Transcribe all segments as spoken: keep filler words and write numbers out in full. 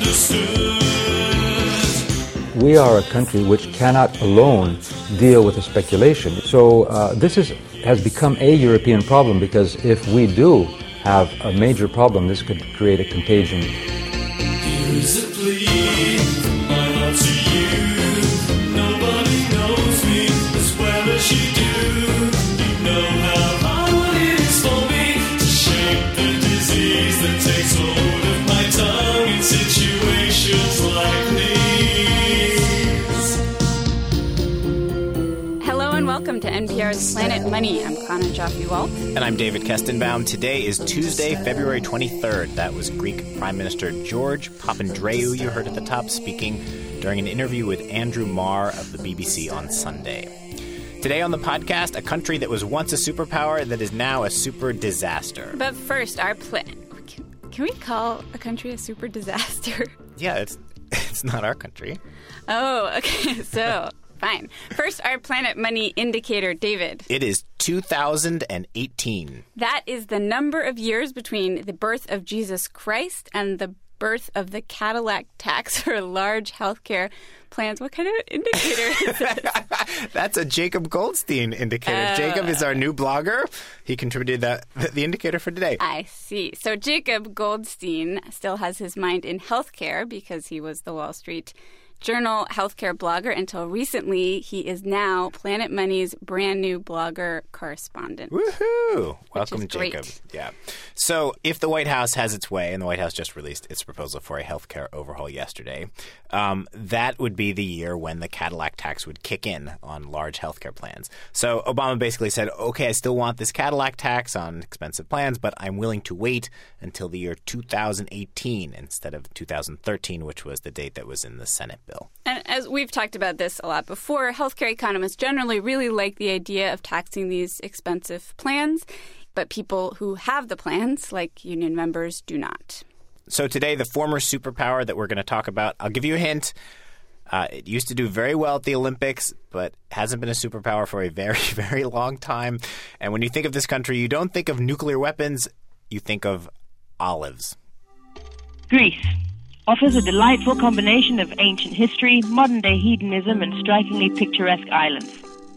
We are a country which cannot alone deal with the speculation. So uh, this is, has become a European problem, because if we do have a major problem, this could create a contagion. Here's a plea from my heart to you. Nobody knows me as well as you do. You know how hard it is for me to shake the disease that takes hold of my tongue in situations like these. Welcome to N P R's Planet Money. I'm Connor Joffe-Walt. And I'm David Kestenbaum. Today is Tuesday, February twenty-third. That was Greek Prime Minister George Papandreou, you heard at the top, speaking during an interview with Andrew Marr of the B B C on Sunday. Today on the podcast, a country that was once a superpower that is now a super disaster. But first, our plan. Can, can we call a country a super disaster? Yeah, it's it's not our country. Oh, okay. So... Fine. First, our Planet Money indicator, David. It is two thousand eighteen. That is the number of years between the birth of Jesus Christ and the birth of the Cadillac tax for large healthcare plans. What kind of indicator is this? That's a Jacob Goldstein indicator. Uh, Jacob is our new blogger. He contributed that, the indicator for today. I see. So Jacob Goldstein still has his mind in healthcare because he was the Wall Street Journal healthcare blogger until recently. He is now Planet Money's brand new blogger correspondent. Woohoo! Welcome, Jacob. Great. Yeah. So if the White House has its way, and the White House just released its proposal for a healthcare overhaul yesterday, um, that would be the year when the Cadillac tax would kick in on large healthcare plans. So Obama basically said, okay, I still want this Cadillac tax on expensive plans, but I'm willing to wait until the year two thousand eighteen instead of two thousand thirteen, which was the date that was in the Senate bill. And as we've talked about this a lot before, healthcare economists generally really like the idea of taxing these expensive plans, but people who have the plans, like union members, do not. So today, the former superpower that we're going to talk about, I'll give you a hint. Uh, it used to do very well at the Olympics, but hasn't been a superpower for a very, very long time. And when you think of this country, you don't think of nuclear weapons, you think of olives. Greece offers a delightful combination of ancient history, modern-day hedonism, and strikingly picturesque islands.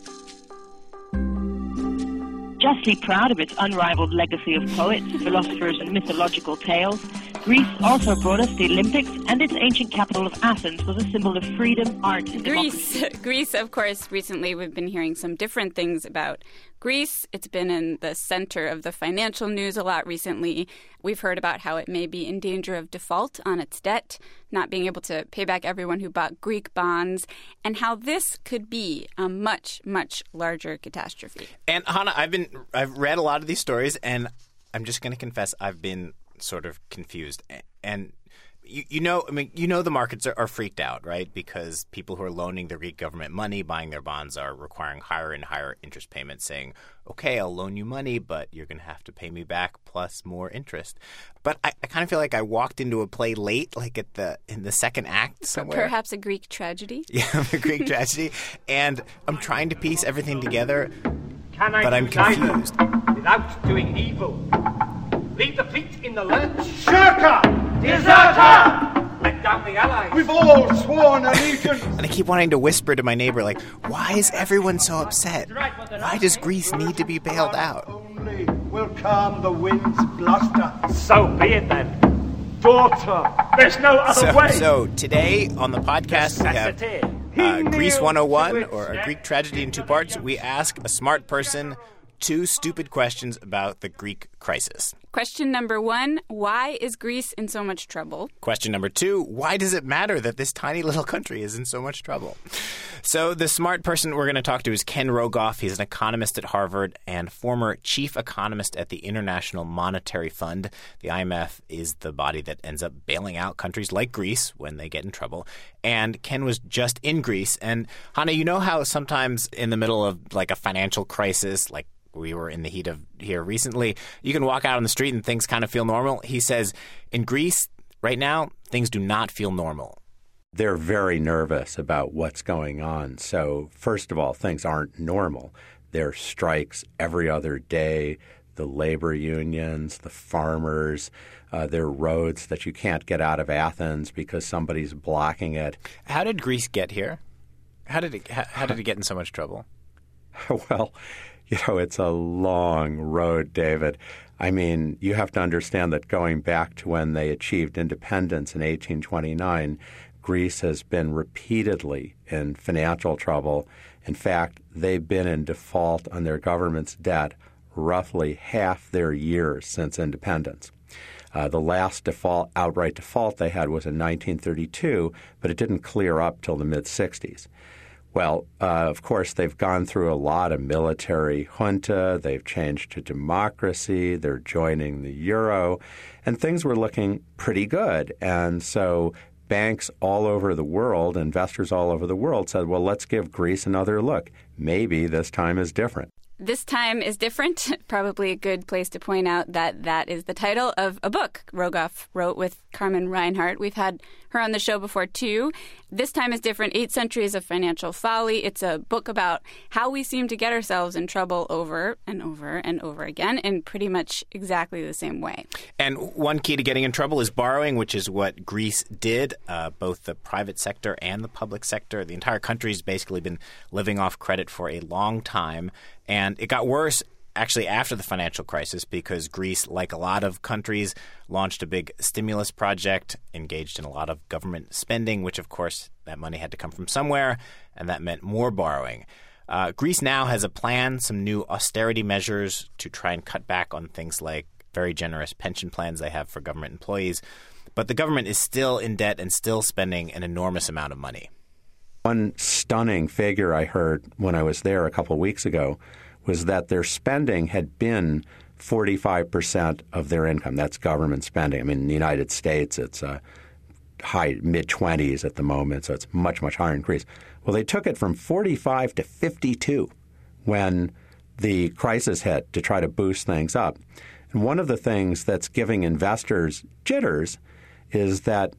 Justly proud of its unrivaled legacy of poets, philosophers, and mythological tales, Greece also brought us the Olympics, and its ancient capital of Athens was a symbol of freedom, art, and Greece, democracy. Greece, of course, recently we've been hearing some different things about Greece. It's been in the center of the financial news a lot recently. We've heard about how it may be in danger of default on its debt, not being able to pay back everyone who bought Greek bonds, and how this could be a much, much larger catastrophe. And Hannah, I've been I've read a lot of these stories, and I'm just going to confess I've been sort of confused. And you, you know, I mean, you know, the markets are, are freaked out, right? Because people who are loaning the Greek government money, buying their bonds, are requiring higher and higher interest payments, saying, "Okay, I'll loan you money, but you're going to have to pay me back plus more interest." But I, I kind of feel like I walked into a play late, like at the in the second act somewhere. Perhaps a Greek tragedy. Yeah, a Greek tragedy, and I'm trying to piece everything together, Can I but I'm confused. without doing evil? Leave the fleet in the lurch. Shirker! Deserter! Let down the allies. We've all sworn allegiance. And I keep wanting to whisper to my neighbor, like, why is everyone so upset? Why does Greece need to be bailed out? Only will calm the wind's bluster. So be it then. Daughter, there's no other So, way. so today on the podcast, we have uh, Greece one oh one, or a Greek tragedy in two parts. We ask a smart person two stupid questions about the Greek crisis. Question number one, why is Greece in so much trouble? Question number two, why does it matter that this tiny little country is in so much trouble? So the smart person we're going to talk to is Ken Rogoff. He's an economist at Harvard and former chief economist at the International Monetary Fund. The I M F is the body that ends up bailing out countries like Greece when they get in trouble. And Ken was just in Greece. And Hannah, you know how sometimes in the middle of like a financial crisis, like we were in the heat of here recently, you can walk out on the street and things kind of feel normal. He says in Greece right now, things do not feel normal. They're very nervous about what's going on. So first of all, things aren't normal. There are strikes every other day. the labor unions, the farmers. Uh, there are roads that you can't get out of Athens because somebody's blocking it. How did Greece get here? How did it how, how did it get in so much trouble? Well, you know, it's a long road, David. I mean, you have to understand that going back to when they achieved independence in eighteen twenty-nine, Greece has been repeatedly in financial trouble. In fact, they've been in default on their government's debt roughly half their years since independence. Uh, the last default, outright default they had was in nineteen thirty-two, but it didn't clear up till the mid-sixties. Well, uh, of course, they've gone through a lot of military junta. They've changed to democracy. They're joining the euro. And things were looking pretty good. And so banks all over the world, investors all over the world said, well, let's give Greece another look. Maybe this time is different. This time is different. Probably a good place to point out that that is the title of a book Rogoff wrote with Carmen Reinhart. We've had her on the show before, too. This time is different. Eight Centuries of Financial Folly. It's a book about how we seem to get ourselves in trouble over and over and over again in pretty much exactly the same way. And one key to getting in trouble is borrowing, which is what Greece did, uh, both the private sector and the public sector. The entire country's basically been living off credit for a long time. And it got worse actually after the financial crisis because Greece, like a lot of countries, launched a big stimulus project, engaged in a lot of government spending, which, of course, that money had to come from somewhere, and that meant more borrowing. Uh, Greece now has a plan, some new austerity measures to try and cut back on things like very generous pension plans they have for government employees. But the government is still in debt and still spending an enormous amount of money. One stunning figure I heard when I was there a couple of weeks ago was that their spending had been forty-five percent of their income. That's government spending. I mean, in the United States, it's uh, high mid-twenties at the moment, so it's much, much higher in Greece. Well, they took it from forty-five to fifty-two when the crisis hit to try to boost things up. And one of the things that's giving investors jitters is that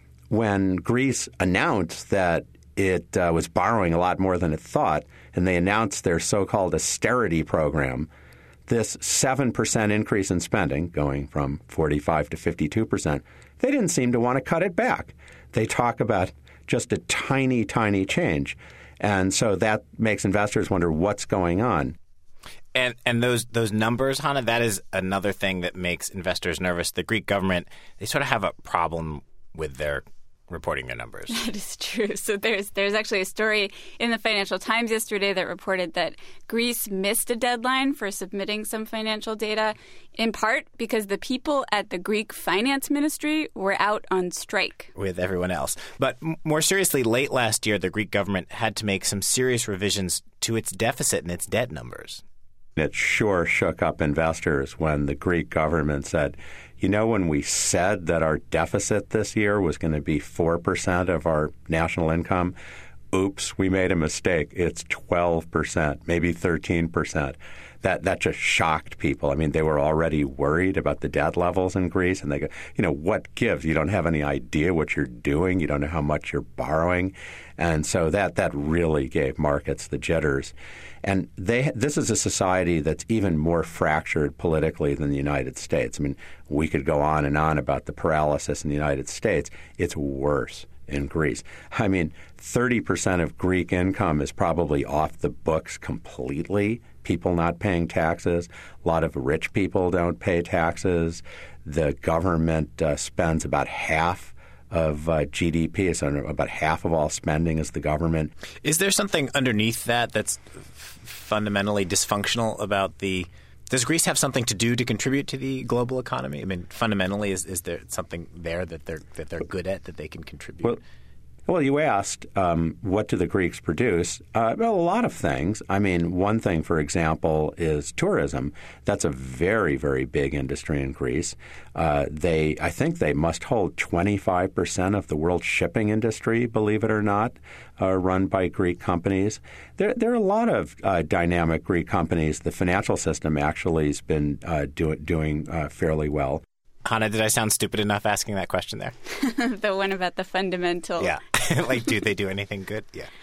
when Greece announced that it uh, was borrowing a lot more than it thought, and they announced their so-called austerity program, this seven percent increase in spending, going from forty-five to fifty-two percent, they didn't seem to want to cut it back. They talk about just a tiny, tiny change. And so that makes investors wonder what's going on. And and those those numbers, Hannah, that is another thing that makes investors nervous. The Greek government, they sort of have a problem with their reporting their numbers. That is true. So there's there's actually a story in the Financial Times yesterday that reported that Greece missed a deadline for submitting some financial data, in part because the people at the Greek finance ministry were out on strike. With everyone else. But m- more seriously, late last year, the Greek government had to make some serious revisions to its deficit and its debt numbers. It sure shook up investors when the Greek government said, you know, when we said that our deficit this year was going to be four percent of our national income, oops, we made a mistake. It's twelve percent, maybe thirteen percent. That that just shocked people. I mean, they were already worried about the debt levels in Greece, and they go, you know, what gives? You don't have any idea what you're doing. You don't know how much you're borrowing. And so that that really gave markets the jitters. And they this is a society that's even more fractured politically than the United States. I mean, we could go on and on about the paralysis in the United States. It's worse in Greece. I mean, thirty percent of Greek income is probably off the books completely. People not paying taxes. A lot of rich people don't pay taxes. The government uh, spends about half of uh, G D P. So about half of all spending is the government. Is there something underneath that that's f- fundamentally dysfunctional about the – does Greece have something to do to contribute to the global economy? I mean, fundamentally, is, is there something there that they're that they're good at that they can contribute? Well, Well, you asked, um, what do the Greeks produce? Uh, well, a lot of things. I mean, one thing, for example, is tourism. That's a very, very big industry in Greece. Uh, they, I think they must hold twenty-five percent of the world shipping industry, believe it or not, uh, run by Greek companies. There, there are a lot of uh, dynamic Greek companies. The financial system actually has been uh, do, doing uh, fairly well. Hannah, did I sound stupid enough asking that question there? The one about the fundamental. Yeah. Like, do they do anything good? Yeah.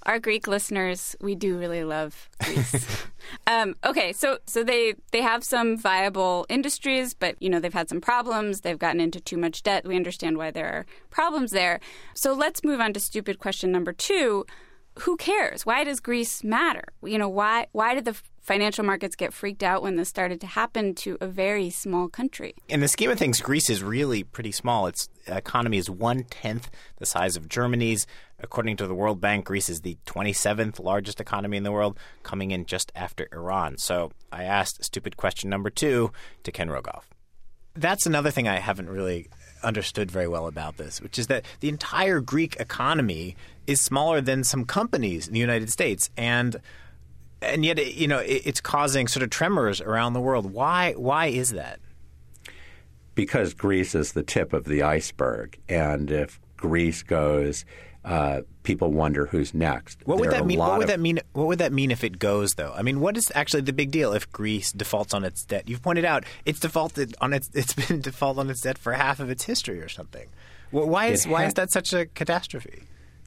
our Greek listeners, we do really love Greece. um, okay, so so they they have some viable industries, but you know they've had some problems. They've gotten into too much debt. We understand why there are problems there. So let's move on to stupid question number two. Who cares? Why does Greece matter? You know, why why did the financial markets get freaked out when this started to happen to a very small country? In the scheme of things, Greece is really pretty small. Its economy is one-tenth the size of Germany's. According to the World Bank, Greece is the twenty-seventh largest economy in the world, coming in just after Iran. So I asked stupid question number two to Ken Rogoff. That's another thing I haven't really understood very well about this, which is that the entire Greek economy is smaller than some companies in the United States, and and yet it, you know it, it's causing sort of tremors around the world. Why? Why is that? Because Greece is the tip of the iceberg, and if Greece goes, uh, people wonder who's next. What would There that are a mean? lot What would of- that mean? What would that mean if it goes, though? I mean, what is actually the big deal if Greece defaults on its debt? You've pointed out it's defaulted on its. It's been default on its debt for half of its history or something. Well, why is It why ha- is that such a catastrophe?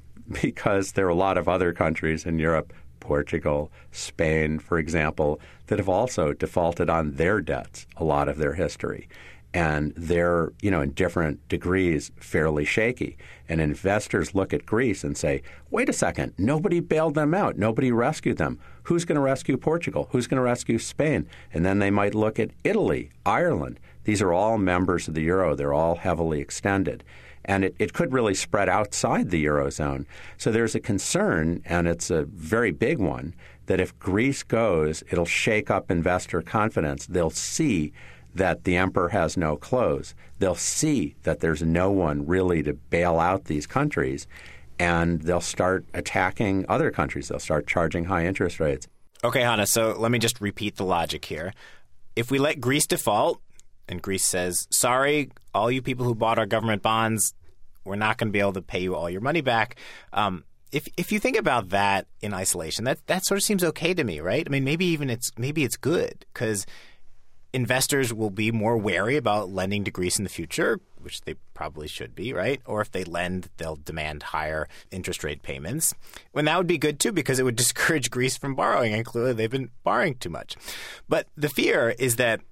Because there are a lot of other countries in Europe, Portugal, Spain, for example, that have also defaulted on their debts a lot of their history. And they're, you know, in different degrees fairly shaky. And investors look at Greece and say, wait a second, nobody bailed them out. Nobody rescued them. Who's going to rescue Portugal? Who's going to rescue Spain? And then they might look at Italy, Ireland. These are all members of the euro. They're all heavily extended. And it, it could really spread outside the Eurozone. So there's a concern, and it's a very big one, that if Greece goes, it'll shake up investor confidence. They'll see that the emperor has no clothes. They'll see that there's no one really to bail out these countries, and they'll start attacking other countries. They'll start charging high interest rates. Okay, Hannah, so let me just repeat the logic here. If we let Greece default, and Greece says, sorry, all you people who bought our government bonds, we're not going to be able to pay you all your money back. Um, if if you think about that in isolation, that that sort of seems okay to me, right? I mean, maybe even it's maybe it's good because investors will be more wary about lending to Greece in the future, which they probably should be, right? Or if they lend, they'll demand higher interest rate payments. And that would be good, too, because it would discourage Greece from borrowing, and clearly they've been borrowing too much. But the fear is that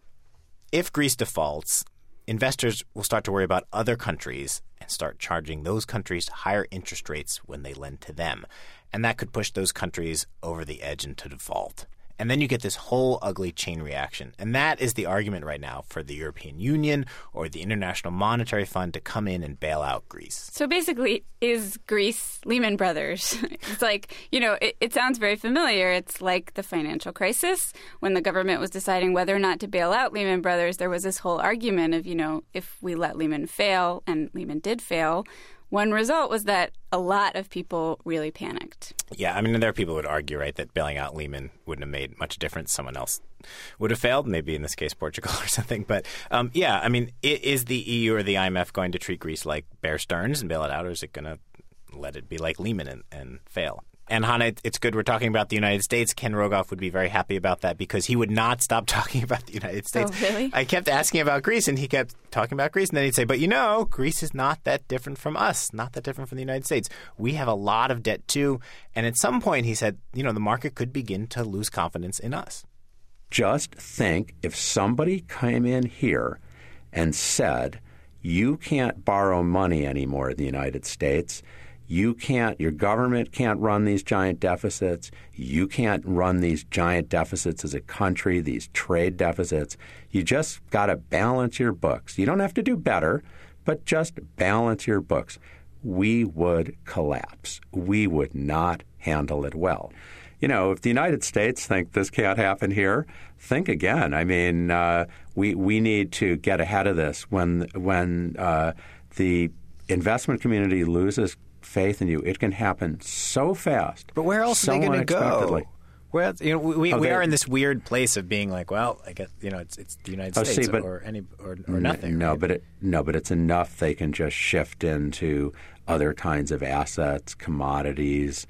if Greece defaults, investors will start to worry about other countries and start charging those countries higher interest rates when they lend to them. And that could push those countries over the edge into default. And then you get this whole ugly chain reaction. And that is the argument right now for the European Union or the International Monetary Fund to come in and bail out Greece. So basically, is Greece Lehman Brothers? It's like, you know, it, it sounds very familiar. It's like the financial crisis. When the government was deciding whether or not to bail out Lehman Brothers, there was this whole argument of, you know, if we let Lehman fail, and Lehman did fail, one result was that a lot of people really panicked. Yeah, I mean, there are people who would argue, right, that bailing out Lehman wouldn't have made much difference. Someone else would have failed, maybe in this case Portugal or something. But um, yeah, I mean, i- is the E U or the I M F going to treat Greece like Bear Stearns and bail it out, or is it going to let it be like Lehman and, and fail? And Hannah, it's good we're talking about the United States. Ken Rogoff would be very happy about that because he would not stop talking about the United States. Oh, really? I kept asking about Greece, and he kept talking about Greece. And then he'd say, but you know, Greece is not that different from us, not that different from the United States. We have a lot of debt, too. And at some point, he said, you know, the market could begin to lose confidence in us. Just think if somebody came in here and said, you can't borrow money anymore in the United States. You can't, your government can't run these giant deficits. You can't run these giant deficits as a country, these trade deficits. You just got to balance your books. You don't have to do better, but just balance your books. We would collapse. We would not handle it well. You know, if the United States think this can't happen here, think again. I mean, uh, we we need to get ahead of this. When when uh, the investment community loses faith in you, it can happen so fast. But where else so are they going to go? unexpectedly. Where else, you know, we, we, Oh, we they- are in this weird place of being like, well, I guess you know, it's it's the United Oh, States see, but- or any or, or nothing. No, right? but it no, but it's enough. They can just shift into other kinds of assets, commodities.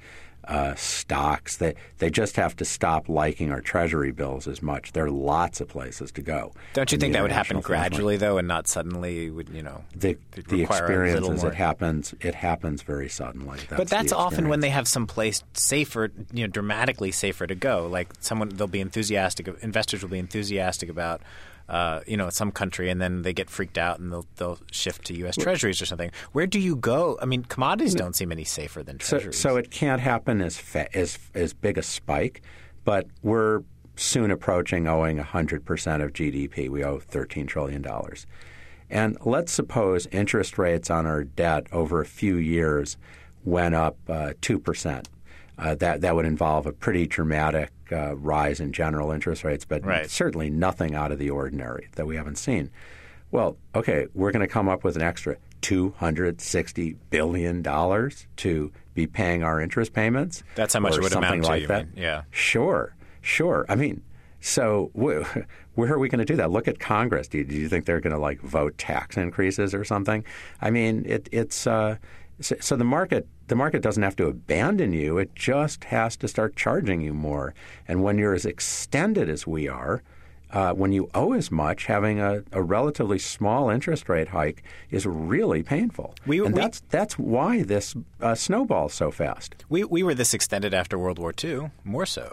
uh, stocks. They they just have to stop liking our treasury bills as much. There are lots of places to go. Don't you think that would happen international finance gradually, market. though, and not suddenly? Would you know? The the require a experience little is more- it happens. It happens very suddenly. But that's the often when experience. they have some place safer, you know, dramatically safer to go. Like someone, they'll be enthusiastic. Investors will be enthusiastic about, uh, you know, some country, and then they get freaked out and they'll they'll shift to U S Treasuries or something. Where do you go? I mean, commodities don't seem any safer than So, treasuries. so it can't happen as fa- as as big a spike, but we're soon approaching owing one hundred percent of G D P. We owe thirteen trillion dollars. And let's suppose interest rates on our debt over a few years went up uh, two percent. Uh, that, that would involve a pretty dramatic uh, rise in general interest rates, but Right. certainly nothing out of the ordinary that we haven't seen. Well, okay, we're going to come up with an extra two hundred sixty billion dollars to be paying our interest payments. That's how much or it would something amount to, like you that. mean? Yeah. Sure, sure. I mean, so wh- where are we going to do that? Look at Congress. Do you, do you think they're going to like vote tax increases or something? I mean, it, it's uh, so, so the market. The market doesn't have to abandon you. It just has to start charging you more. And when you're as extended as we are, uh, when you owe as much, having a, a relatively small interest rate hike is really painful. We- and we- that's that's why this uh, snowballs so fast. We we were this extended after World War Two, more so.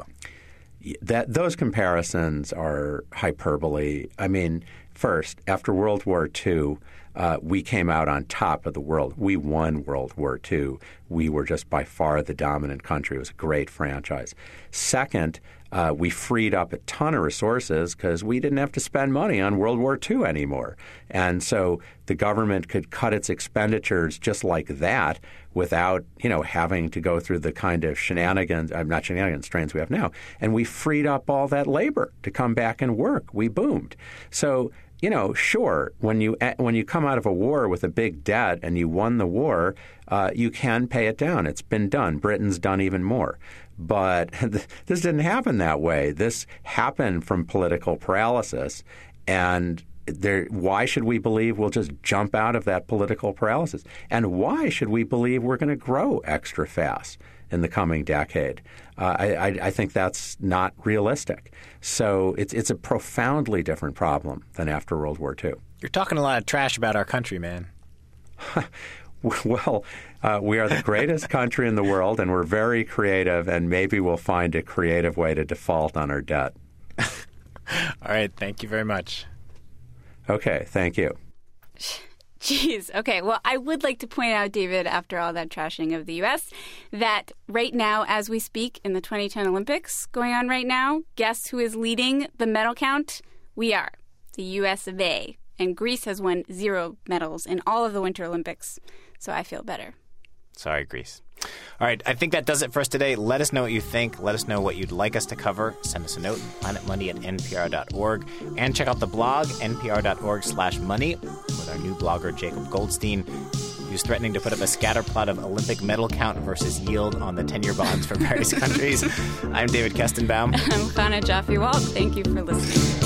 That those comparisons are hyperbole. I mean, first, after World War Two, uh, we came out on top of the world. We won World War Two. We were just by far the dominant country. It was a great franchise. Second, uh, we freed up a ton of resources because we didn't have to spend money on World War Two anymore. And so the government could cut its expenditures just like that without, you know, having to go through the kind of shenanigans, uh, not shenanigans, strains we have now. And we freed up all that labor to come back and work. We boomed. So, you know, sure, when you when you come out of a war with a big debt and you won the war, uh, you can pay it down. It's been done. Britain's done even more. But this didn't happen that way. This happened from political paralysis. And there, why should we believe we'll just jump out of that political paralysis? And why should we believe we're going to grow extra fast in the coming decade? Uh, I, I, I think that's not realistic. So it's it's a profoundly different problem than after World War Two. You're talking a lot of trash about our country, man. Well, uh, we are the greatest country in the world, and we're very creative, and maybe we'll find a creative way to default on our debt. All right. Thank you very much. Okay, thank you. Jeez. Okay. Well, I would like to point out, David, after all that trashing of the U S, that right now, as we speak, in the twenty ten Olympics going on right now, guess who is leading the medal count? We are, the U S of A. And Greece has won zero medals in all of the Winter Olympics. So I feel better. Sorry, Greece. All right. I think that does it for us today. Let us know what you think. Let us know what you'd like us to cover. Send us a note, planet money at n p r dot org. And check out the blog, n p r dot org slash money, with our new blogger, Jacob Goldstein, who's threatening to put up a scatter plot of Olympic medal count versus yield on the ten-year bonds for various countries. I'm David Kestenbaum. I'm Chana Jaffe-Walt. Thank you for listening.